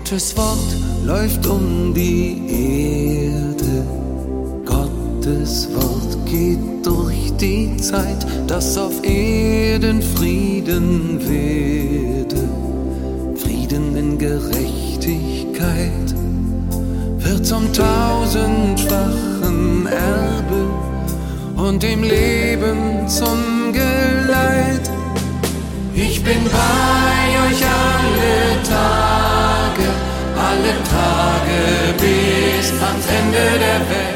Gottes Wort läuft um die Erde. Gottes Wort geht durch die Zeit, dass auf Erden Frieden werde. Frieden in Gerechtigkeit wird zum tausendfachen Erbe und dem Leben zum Geleit. Ich bin bei euch alle Tage bis ans Ende der Welt.